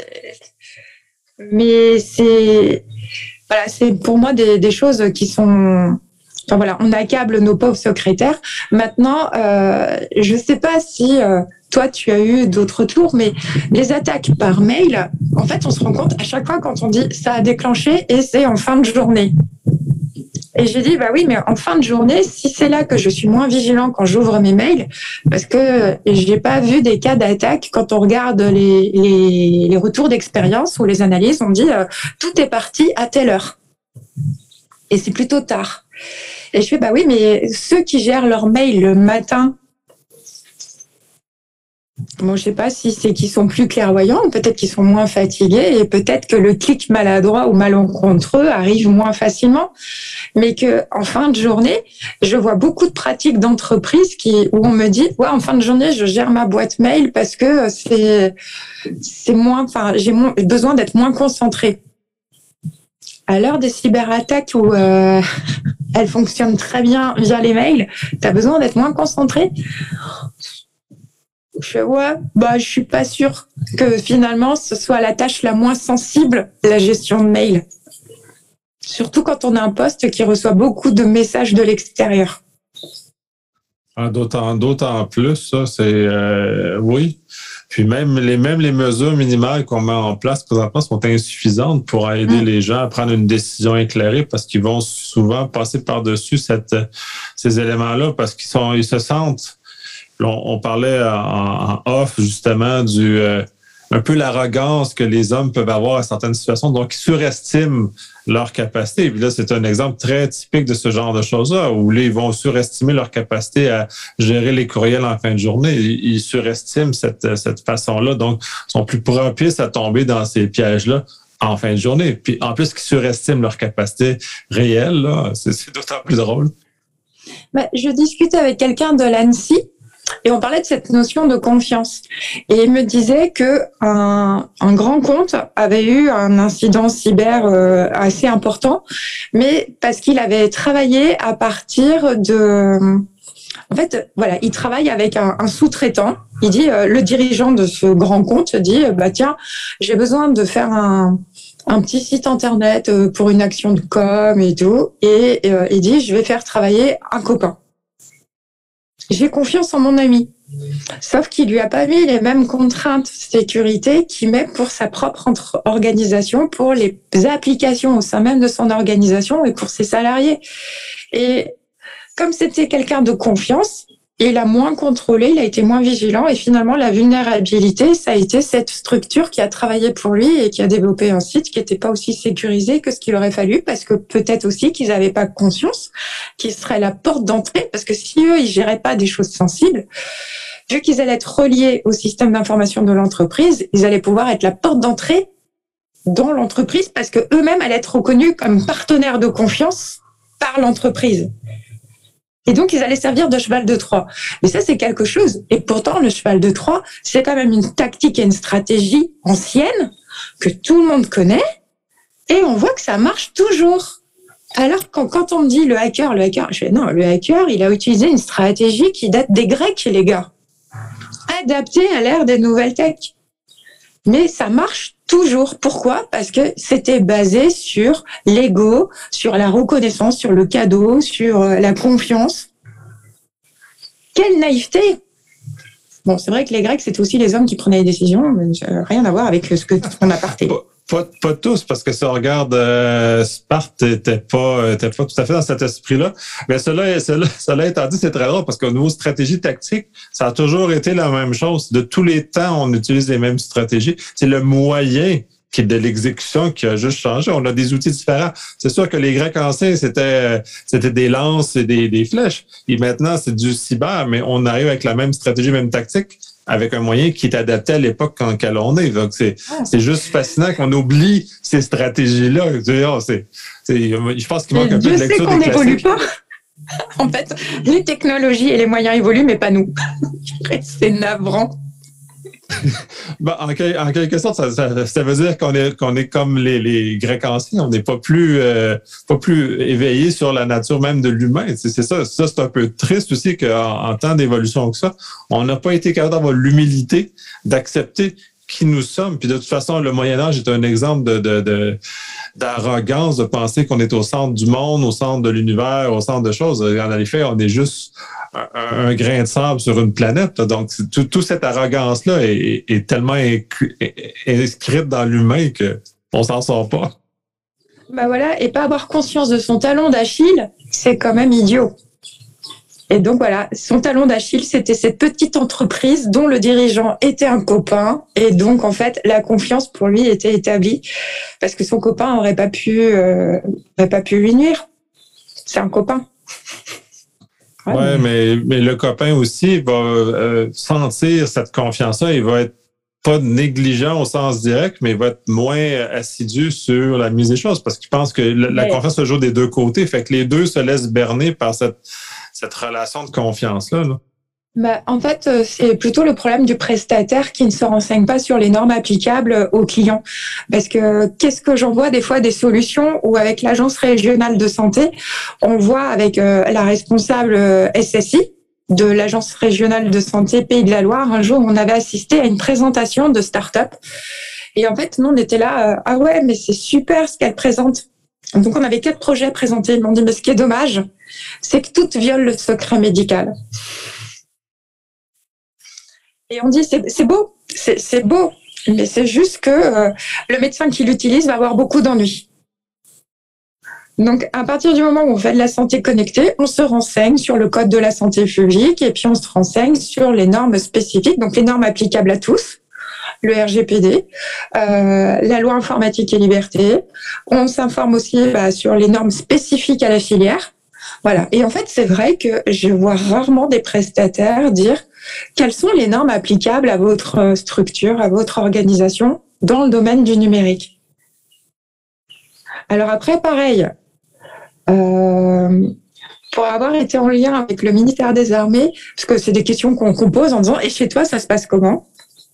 B: Mais c'est, voilà, c'est pour moi des, des choses qui sont... Enfin voilà, on accable nos pauvres secrétaires. Maintenant, euh, je ne sais pas si euh, toi, tu as eu d'autres tours, mais les attaques par mail, en fait, on se rend compte à chaque fois quand on dit ça a déclenché et c'est en fin de journée. Et j'ai dit, bah oui, mais en fin de journée, si c'est là que je suis moins vigilant quand j'ouvre mes mails, parce que je n'ai pas vu des cas d'attaque quand on regarde les, les, les retours d'expérience ou les analyses, on dit euh, tout est parti à telle heure. Et c'est plutôt tard. Et je fais, bah oui, mais ceux qui gèrent leur mail le matin, bon, je sais pas si c'est qu'ils sont plus clairvoyants, peut-être qu'ils sont moins fatigués et peut-être que le clic maladroit ou malencontreux arrive moins facilement. Mais que en fin de journée, je vois beaucoup de pratiques d'entreprise qui, où on me dit, ouais, en fin de journée, je gère ma boîte mail parce que c'est, c'est moins, enfin, j'ai moins, besoin d'être moins concentrée. À l'heure des cyberattaques où euh, elles fonctionnent très bien via les mails, tu as besoin d'être moins concentré. Je fais, ouais, bah, je suis pas sûre que finalement ce soit la tâche la moins sensible, la gestion de mail. Surtout quand on a un poste qui reçoit beaucoup de messages de l'extérieur.
A: Ah, d'autant, d'autant plus, ça, c'est, euh, oui. Puis même les, même les mesures minimales qu'on met en place présentement sont insuffisantes pour aider mmh. les gens à prendre une décision éclairée parce qu'ils vont souvent passer par-dessus cette, ces éléments-là parce qu'ils sont, ils se sentent. On, on parlait en, en off justement du, euh, un peu l'arrogance que les hommes peuvent avoir à certaines situations. Donc, ils surestiment leur capacité. Et puis là, c'est un exemple très typique de ce genre de choses-là, où là, ils vont surestimer leur capacité à gérer les courriels en fin de journée. Ils surestiment cette, cette façon-là, donc sont plus propices à tomber dans ces pièges-là en fin de journée. Puis en plus, qu'ils surestiment leur capacité réelle, là, c'est, c'est d'autant plus drôle.
B: Ben, je discutais avec quelqu'un de l'A N S I et on parlait de cette notion de confiance. Et il me disait que un, un grand compte avait eu un incident cyber euh, assez important, mais parce qu'il avait travaillé à partir de... En fait, voilà, il travaille avec un, un sous-traitant. Il dit, euh, le dirigeant de ce grand compte dit, bah tiens, j'ai besoin de faire un, un petit site internet pour une action de com et tout. Et euh, il dit, je vais faire travailler un copain. J'ai confiance en mon ami. Sauf qu'il lui a pas mis les mêmes contraintes de sécurité qu'il met pour sa propre entre- organisation, pour les applications au sein même de son organisation et pour ses salariés. Et comme c'était quelqu'un de confiance, il a moins contrôlé, il a été moins vigilant et finalement la vulnérabilité, ça a été cette structure qui a travaillé pour lui et qui a développé un site qui n'était pas aussi sécurisé que ce qu'il aurait fallu parce que peut-être aussi qu'ils n'avaient pas conscience qu'il serait la porte d'entrée parce que si eux, ils géraient pas des choses sensibles, vu qu'ils allaient être reliés au système d'information de l'entreprise, ils allaient pouvoir être la porte d'entrée dans l'entreprise parce que eux-mêmes allaient être reconnus comme partenaires de confiance par l'entreprise. Et donc, ils allaient servir de cheval de Troie. Mais ça, c'est quelque chose. Et pourtant, le cheval de Troie, c'est quand même une tactique et une stratégie ancienne que tout le monde connaît. Et on voit que ça marche toujours. Alors, quand, quand on me dit le hacker, le hacker, je fais non, le hacker, il a utilisé une stratégie qui date des Grecs, les gars. Adaptée à l'ère des nouvelles tech. Mais ça marche toujours. Pourquoi ? Parce que c'était basé sur l'ego, sur la reconnaissance, sur le cadeau, sur la confiance. Quelle naïveté ! Bon, c'est vrai que les Grecs, c'était aussi les hommes qui prenaient les décisions, mais ça n'a rien à voir avec ce que on a parté.
A: Pas, pas tous, parce que si on regarde, euh, Sparte n'était pas, était pas tout à fait dans cet esprit-là. Mais cela, cela, cela étant dit, c'est très drôle parce qu'au niveau stratégie tactique, ça a toujours été la même chose. De tous les temps, on utilise les mêmes stratégies. C'est le moyen qui est de l'exécution qui a juste changé. On a des outils différents. C'est sûr que les Grecs anciens, c'était, c'était des lances et des, des flèches. Et maintenant, c'est du cyber, mais on arrive avec la même stratégie, même tactique, avec un moyen qui est adapté à l'époque en laquelle on est. Donc, c'est, c'est juste fascinant qu'on oublie ces stratégies-là. C'est, c'est, je pense qu'il manque un peu de lecture des classiques. Dieu sait qu'on n'évolue pas.
B: En fait, les technologies et les moyens évoluent, mais pas nous. C'est navrant.
A: Ben, en, en quelque sorte, ça, ça, ça veut dire qu'on est, qu'on est comme les, les Grecs anciens. On n'est pas plus, euh, pas plus éveillé sur la nature même de l'humain. C'est, c'est ça, ça, c'est un peu triste aussi qu'en en temps d'évolution que ça, on n'a pas été capable d'avoir l'humilité d'accepter qui nous sommes. Puis de toute façon, le Moyen-Âge est un exemple de, de, de, d'arrogance de penser qu'on est au centre du monde, au centre de l'univers, au centre de choses. En effet, on est juste un, un grain de sable sur une planète. Donc, toute tout cette arrogance-là est, est tellement inscrite dans l'humain qu'on s'en sort pas.
B: Ben voilà, et pas avoir conscience de son talon d'Achille, c'est quand même idiot. Et donc voilà, son talon d'Achille, c'était cette petite entreprise dont le dirigeant était un copain. Et donc, en fait, la confiance pour lui était établie parce que son copain n'aurait pas pu, euh, aurait pas pu lui nuire. C'est un copain.
A: Ouais, ouais mais, mais le copain aussi va euh, sentir cette confiance-là. Il va être pas négligent au sens direct, mais il va être moins assidu sur la mise des choses parce qu'il pense que la, la confiance se joue des deux côtés. Fait que les deux se laissent berner par cette cette relation de confiance-là. Là.
B: Bah, en fait, c'est plutôt le problème du prestataire qui ne se renseigne pas sur les normes applicables aux clients. Parce que qu'est-ce que j'en vois des fois des solutions où avec l'agence régionale de santé, on voit avec euh, la responsable euh, S S I de l'agence régionale de santé Pays de la Loire, un jour on avait assisté à une présentation de start-up. Et en fait, nous on était là, euh, ah ouais, mais c'est super ce qu'elle présente. Donc, on avait quatre projets présentés. Ils m'ont dit, mais ce qui est dommage, c'est que tout viole le secret médical. Et on dit, c'est, c'est beau, c'est, c'est beau, mais c'est juste que euh, le médecin qui l'utilise va avoir beaucoup d'ennuis. Donc, à partir du moment où on fait de la santé connectée, on se renseigne sur le code de la santé publique et puis on se renseigne sur les normes spécifiques, donc les normes applicables à tous. le R G P D, euh, la loi informatique et liberté. On s'informe aussi bah, sur les normes spécifiques à la filière. Voilà. Et en fait, c'est vrai que je vois rarement des prestataires dire quelles sont les normes applicables à votre structure, à votre organisation dans le domaine du numérique. Alors après, pareil, euh, pour avoir été en lien avec le ministère des Armées, parce que c'est des questions qu'on qu'on pose en disant « Et chez toi, ça se passe comment ?»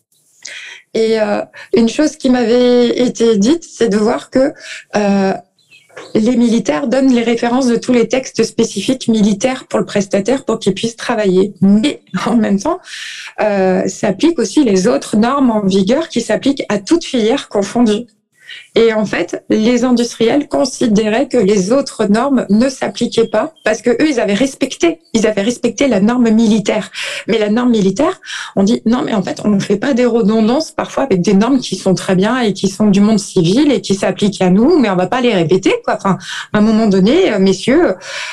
B: Et euh, une chose qui m'avait été dite, c'est de voir que euh, les militaires donnent les références de tous les textes spécifiques militaires pour le prestataire pour qu'il puisse travailler. Mais en même temps, euh, s'appliquent aussi les autres normes en vigueur qui s'appliquent à toute filière confondue. Et en fait, les industriels considéraient que les autres normes ne s'appliquaient pas parce que eux, ils avaient respecté, ils avaient respecté la norme militaire. Mais la norme militaire, on dit non, mais en fait, on ne fait pas des redondances parfois avec des normes qui sont très bien et qui sont du monde civil et qui s'appliquent à nous, mais on va pas les répéter, quoi. Enfin, à un moment donné, messieurs,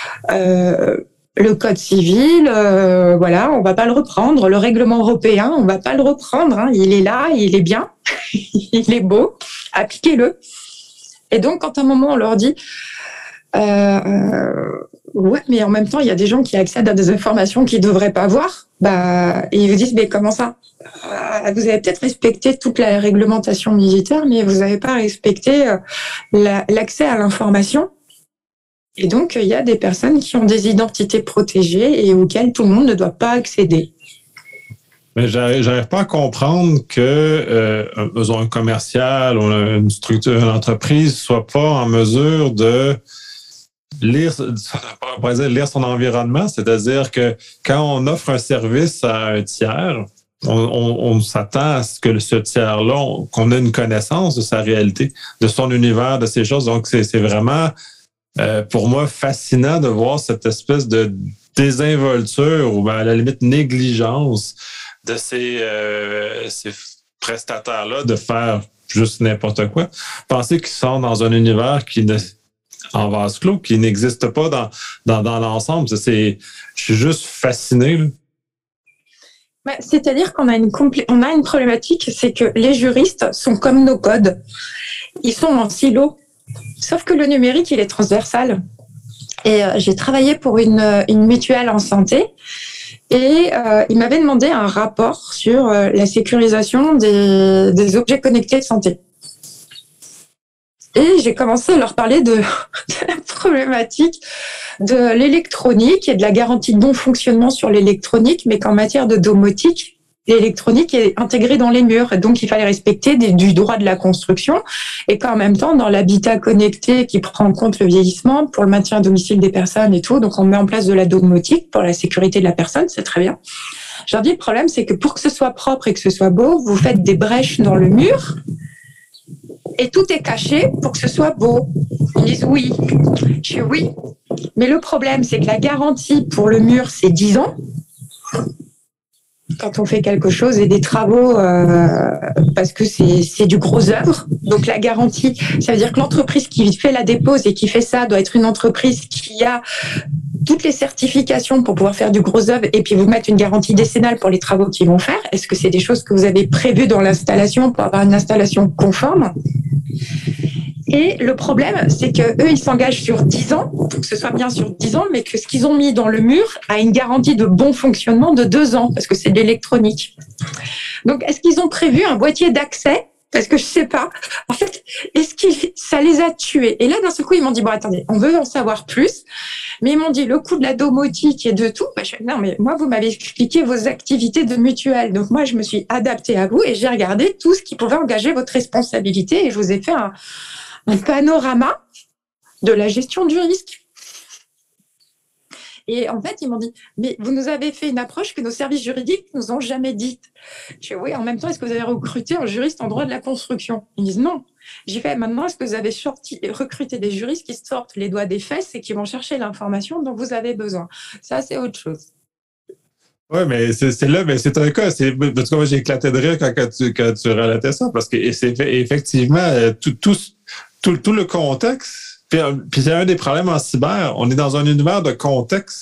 B: euh, le code civil, euh, voilà, on va pas le reprendre. Le règlement européen, on va pas le reprendre. Hein. Il est là, il est bien, il est beau. Appliquez-le. Et donc, quand à un moment on leur dit, euh, euh, ouais, mais en même temps, il y a des gens qui accèdent à des informations qu'ils ne devraient pas voir, bah, et ils vous disent, mais comment ça ? Vous avez peut-être respecté toute la réglementation militaire, mais vous n'avez pas respecté euh, la, l'accès à l'information. Et donc, il y a des personnes qui ont des identités protégées et auxquelles tout le monde ne doit pas accéder.
A: Mais j'arrive, j'arrive pas à comprendre que euh, un, un commercial ou une structure, une entreprise soit pas en mesure de lire, on pourrait dire lire son environnement. C'est-à-dire que quand on offre un service à un tiers, on, on, on s'attend à ce que ce tiers-là, on, qu'on ait une connaissance de sa réalité, de son univers, de ces choses. Donc, c'est, c'est vraiment, euh, pour moi, fascinant de voir cette espèce de désinvolture ou ben, à la limite négligence de ces, euh, ces prestataires-là de faire juste n'importe quoi. Penser qu'ils sont dans un univers qui ne, en vase clos, qui n'existe pas dans, dans, dans l'ensemble. C'est, je suis juste fasciné. Là.
B: Bah, c'est-à-dire qu'on a une, complé- on a une problématique, c'est que les juristes sont comme nos codes. Ils sont en silo. Sauf que le numérique, il est transversal. Et euh, j'ai travaillé pour une, une mutuelle en santé. Et euh, il m'avait demandé un rapport sur euh, la sécurisation des, des objets connectés de santé. Et j'ai commencé à leur parler de, de la problématique de l'électronique et de la garantie de bon fonctionnement sur l'électronique, mais qu'en matière de domotique, l'électronique est intégrée dans les murs. Et donc, il fallait respecter des, du droit de la construction et qu'en même temps, dans l'habitat connecté qui prend en compte le vieillissement pour le maintien à domicile des personnes et tout, donc on met en place de la domotique pour la sécurité de la personne, c'est très bien. Je leur dis, le problème, c'est que pour que ce soit propre et que ce soit beau, vous faites des brèches dans le mur et tout est caché pour que ce soit beau. Ils disent oui. Je dis oui. Mais le problème, c'est que la garantie pour le mur, c'est dix ans. Quand on fait quelque chose et des travaux, euh, parce que c'est, c'est du gros œuvre. Donc la garantie, ça veut dire que l'entreprise qui fait la dépose et qui fait ça doit être une entreprise qui a toutes les certifications pour pouvoir faire du gros œuvre et puis vous mettre une garantie décennale pour les travaux qu'ils vont faire. Est-ce que c'est des choses que vous avez prévues dans l'installation pour avoir une installation conforme ? Et le problème, c'est que eux, ils s'engagent sur dix ans, pour que ce soit bien sur dix ans, mais que ce qu'ils ont mis dans le mur a une garantie de bon fonctionnement de deux ans, parce que c'est de l'électronique. Donc, est-ce qu'ils ont prévu un boîtier d'accès ? Parce que je sais pas. En fait, est-ce que ça les a tués ? Et là, d'un seul coup, ils m'ont dit, bon, attendez, on veut en savoir plus. Mais ils m'ont dit, le coût de la domotique et de tout. Bah, je, non, mais moi, vous m'avez expliqué vos activités de mutuelle. Donc, moi, je me suis adaptée à vous et j'ai regardé tout ce qui pouvait engager votre responsabilité et je vous ai fait un, un panorama de la gestion du risque. Et en fait, ils m'ont dit, mais vous nous avez fait une approche que nos services juridiques nous ont jamais dite. Je dis, oui, en même temps, est-ce que vous avez recruté un juriste en droit de la construction ? Ils me disent non. J'ai fait, maintenant, est-ce que vous avez sorti, recruté des juristes qui sortent les doigts des fesses et qui vont chercher l'information dont vous avez besoin ? Ça, c'est autre chose.
A: Oui, mais c'est, c'est là, mais c'est un cas. C'est, parce que moi, j'ai éclaté de rire quand, quand, tu, quand tu relatais ça, parce que c'est effectivement tout, tout, tout, tout le contexte. Puis, puis c'est un des problèmes en cyber. On est dans un univers de contexte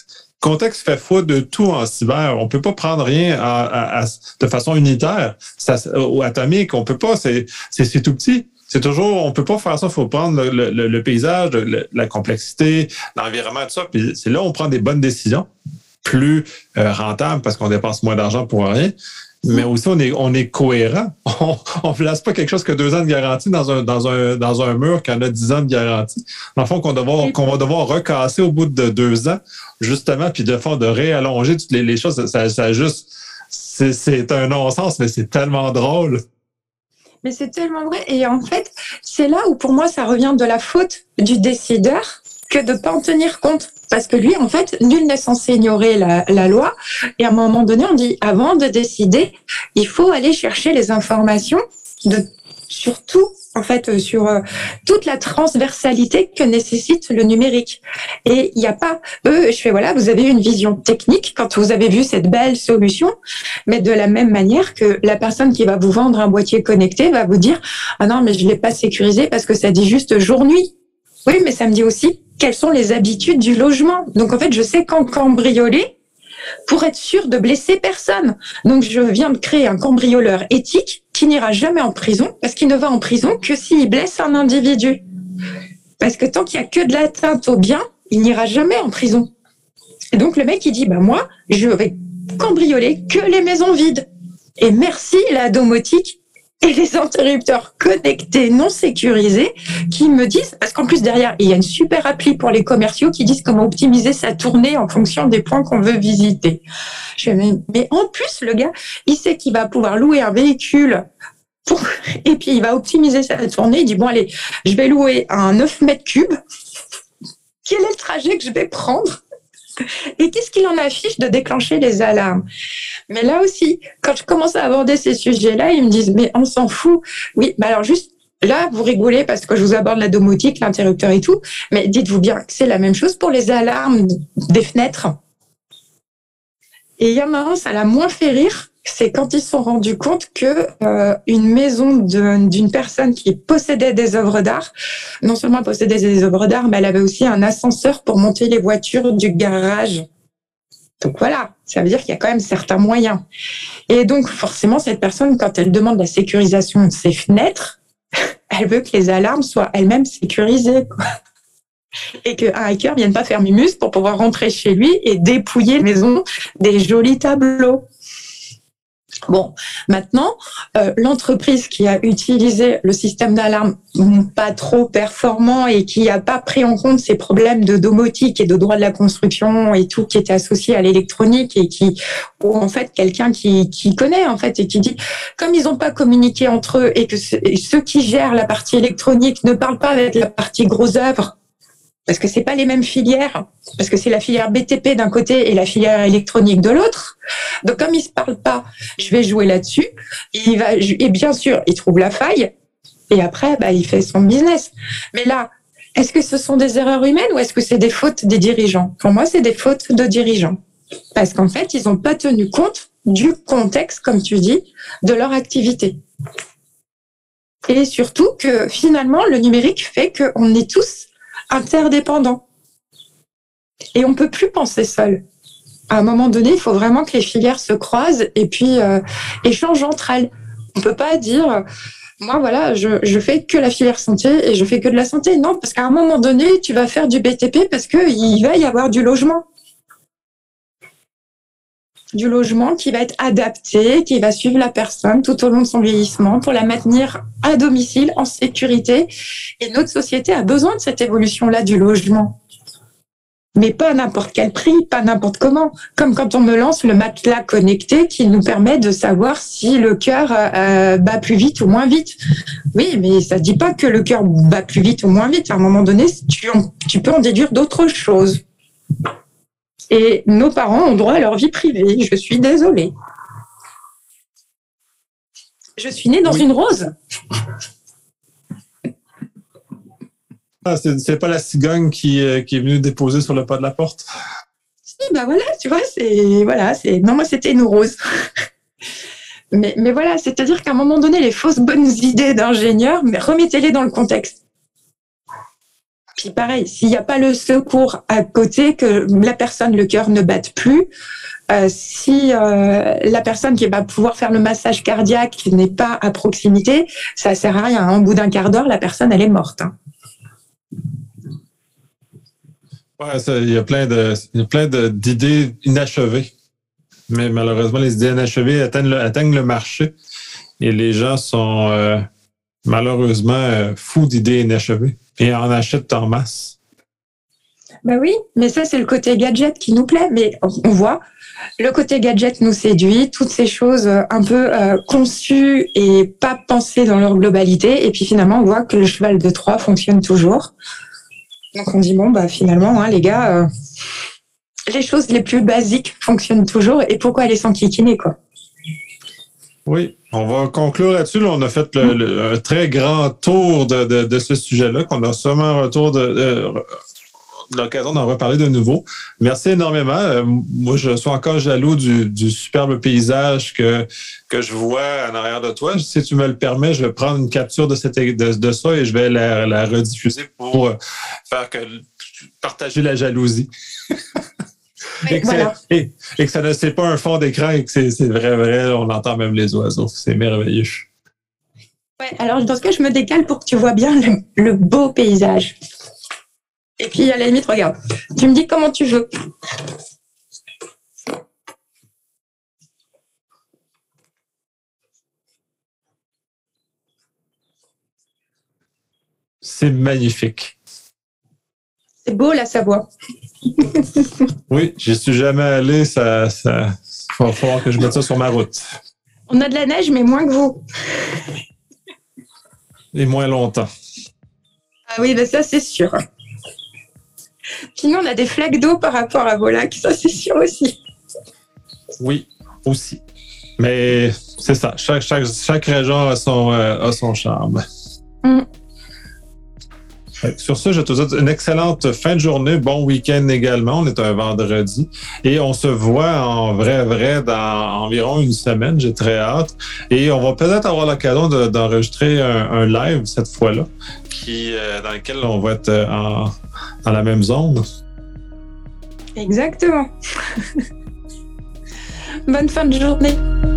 A: contexte fait foi de tout en cyber. On peut pas prendre rien à, à, à, de façon unitaire ça, ou atomique. On peut pas. C'est, c'est, c'est tout petit. C'est toujours, on peut pas faire ça. Il faut prendre le, le, le paysage, le, la complexité, l'environnement, tout ça. Puis c'est là où on prend des bonnes décisions, plus euh, rentables parce qu'on dépense moins d'argent pour rien. Mais aussi, on est, on est cohérent. On ne place pas quelque chose que deux ans de garantie dans un, dans un, dans un mur qui en a dix ans de garantie. Dans le fond, qu'on, devoir, qu'on va devoir recasser au bout de deux ans, justement, puis de faire de réallonger toutes les, les choses. Ça, ça juste, c'est, c'est un non-sens, mais c'est tellement drôle.
B: Mais c'est tellement vrai. Et en fait, c'est là où, pour moi, ça revient de la faute du décideur que de ne pas en tenir compte. Parce que lui, en fait, nul n'est censé ignorer la, la loi. Et à un moment donné, on dit, avant de décider, il faut aller chercher les informations de, surtout, en fait, sur euh, toute la transversalité que nécessite le numérique. Et il n'y a pas, eux, je fais, voilà, vous avez une vision technique quand vous avez vu cette belle solution, mais de la même manière que la personne qui va vous vendre un boîtier connecté va vous dire, ah non, mais je ne l'ai pas sécurisé parce que ça dit juste jour-nuit. Oui, mais ça me dit aussi quelles sont les habitudes du logement. Donc, en fait, je sais quand cambrioler pour être sûr de blesser personne. Donc, je viens de créer un cambrioleur éthique qui n'ira jamais en prison parce qu'il ne va en prison que s'il blesse un individu. Parce que tant qu'il n'y a que de l'atteinte au bien, il n'ira jamais en prison. Et donc, le mec, il dit, bah, moi, je vais cambrioler que les maisons vides. Et merci la domotique et les interrupteurs connectés non sécurisés qui me disent, parce qu'en plus derrière, il y a une super appli pour les commerciaux qui disent comment optimiser sa tournée en fonction des points qu'on veut visiter. Je fais, mais, mais en plus, le gars, il sait qu'il va pouvoir louer un véhicule pour, et puis il va optimiser sa tournée. Il dit, bon, allez, je vais louer un neuf mètres cubes. Quel est le trajet que je vais prendre? Et qu'est-ce qu'il en affiche de déclencher les alarmes? Mais là aussi, quand je commence à aborder ces sujets-là, ils me disent, mais on s'en fout. Oui, bah alors juste, là, vous rigolez parce que je vous aborde la domotique, l'interrupteur et tout, mais dites-vous bien que c'est la même chose pour les alarmes des fenêtres. Et il y en a un, ça l'a moins fait rire, c'est quand ils se sont rendus compte que euh, une maison de, d'une personne qui possédait des œuvres d'art, non seulement possédait des œuvres d'art, mais elle avait aussi un ascenseur pour monter les voitures du garage. Donc voilà, ça veut dire qu'il y a quand même certains moyens. Et donc forcément, cette personne, quand elle demande la sécurisation de ses fenêtres, elle veut que les alarmes soient elles-mêmes sécurisées, quoi. Et qu'un hacker vienne pas faire mimus pour pouvoir rentrer chez lui et dépouiller la maison des jolis tableaux. Bon, maintenant, euh, l'entreprise qui a utilisé le système d'alarme pas trop performant et qui n'a pas pris en compte ces problèmes de domotique et de droit de la construction et tout qui était associé à l'électronique et qui, ou en fait, quelqu'un qui, qui connaît, en fait, et qui dit, comme ils n'ont pas communiqué entre eux et que ce, et ceux qui gèrent la partie électronique ne parlent pas avec la partie gros œuvre, parce que c'est pas les mêmes filières, parce que c'est la filière B T P d'un côté et la filière électronique de l'autre. Donc comme ils se parlent pas, je vais jouer là-dessus. Il va, et bien sûr, il trouve la faille et après, bah, il fait son business. Mais là, est-ce que ce sont des erreurs humaines ou est-ce que c'est des fautes des dirigeants? Pour moi, c'est des fautes de dirigeants, parce qu'en fait, ils n'ont pas tenu compte du contexte, comme tu dis, de leur activité. Et surtout que finalement, le numérique fait qu'on est tous interdépendants. Et on ne peut plus penser seul. À un moment donné, il faut vraiment que les filières se croisent et puis euh, échangent entre elles. On ne peut pas dire, moi, voilà, je, je fais que la filière santé et je fais que de la santé. Non, parce qu'à un moment donné, tu vas faire du B T P parce qu'il va y avoir du logement. Du logement qui va être adapté, qui va suivre la personne tout au long de son vieillissement pour la maintenir à domicile, en sécurité. Et notre société a besoin de cette évolution-là du logement. Mais pas à n'importe quel prix, pas n'importe comment. Comme quand on me lance le matelas connecté qui nous permet de savoir si le cœur euh, bat plus vite ou moins vite. Oui, mais ça ne dit pas que le cœur bat plus vite ou moins vite. À un moment donné, tu, en, tu peux en déduire d'autres choses. Et nos parents ont droit à leur vie privée. Je suis désolée. Je suis née dans oui. une rose.
A: Ah, c'est, c'est pas la cigogne qui, euh, qui est venue déposer sur le pas de la porte?
B: Si, ben voilà, tu vois, c'est... Voilà, c'est... Non, moi, c'était une rose. mais, mais voilà, c'est-à-dire qu'à un moment donné, les fausses bonnes idées d'ingénieurs, mais remettez-les dans le contexte. Puis pareil, s'il n'y a pas le secours à côté, que la personne, le cœur ne batte plus, euh, si euh, la personne qui va pouvoir faire le massage cardiaque n'est pas à proximité, ça sert à rien. Au bout d'un quart d'heure, la personne, elle est morte. Hein.
A: Ouais, ça, il y a plein de, il y a plein de, d'idées inachevées. Mais malheureusement, les idées inachevées atteignent le, atteignent le marché et les gens sont euh, malheureusement euh, fous d'idées inachevées et en achètent en masse.
B: Ben oui, mais ça, c'est le côté gadget qui nous plaît. Mais on voit, le côté gadget nous séduit, toutes ces choses un peu euh, conçues et pas pensées dans leur globalité. Et puis finalement, on voit que le cheval de Troie fonctionne toujours. Donc on dit, bon, bah finalement, hein, les gars, euh, les choses les plus basiques fonctionnent toujours. Et pourquoi aller s'enquiquiner, quoi?
A: Oui, on va conclure là-dessus. Là, on a fait le, le, un très grand tour de, de, de ce sujet-là, qu'on a sûrement un retour de... de l'occasion d'en reparler de nouveau. Merci énormément. Euh, moi, je suis encore jaloux du, du superbe paysage que, que je vois en arrière de toi. Si tu me le permets, je vais prendre une capture de, cette, de, de ça et je vais la, la rediffuser pour faire que partager la jalousie. et, que voilà. et, et que ça ne c'est pas un fond d'écran et que c'est, c'est vrai, vrai, on entend même les oiseaux. C'est merveilleux.
B: Ouais, alors dans ce cas, je me décale pour que tu vois bien le, le beau paysage. Et puis, à la limite, regarde, tu me dis comment tu veux.
A: C'est magnifique.
B: C'est beau, la Savoie.
A: Oui, j'y suis jamais allé. Ça, ça, il va falloir que je mette ça sur ma route.
B: On a de la neige, mais moins que vous.
A: Et moins longtemps.
B: Ah oui, ben ça, c'est sûr. Puis nous, on a des flaques d'eau par rapport à vos lacs, ça c'est sûr aussi.
A: Oui, aussi. Mais c'est ça, chaque, chaque, chaque région a son, euh, a son charme. Mm. Sur ce, je te souhaite une excellente fin de journée, bon week-end également. On est un vendredi et on se voit en vrai, vrai dans environ une semaine. J'ai très hâte. Et on va peut-être avoir l'occasion de, d'enregistrer un, un live cette fois-là, qui, euh, dans lequel on va être en, dans la même zone.
B: Exactement. Bonne fin de journée.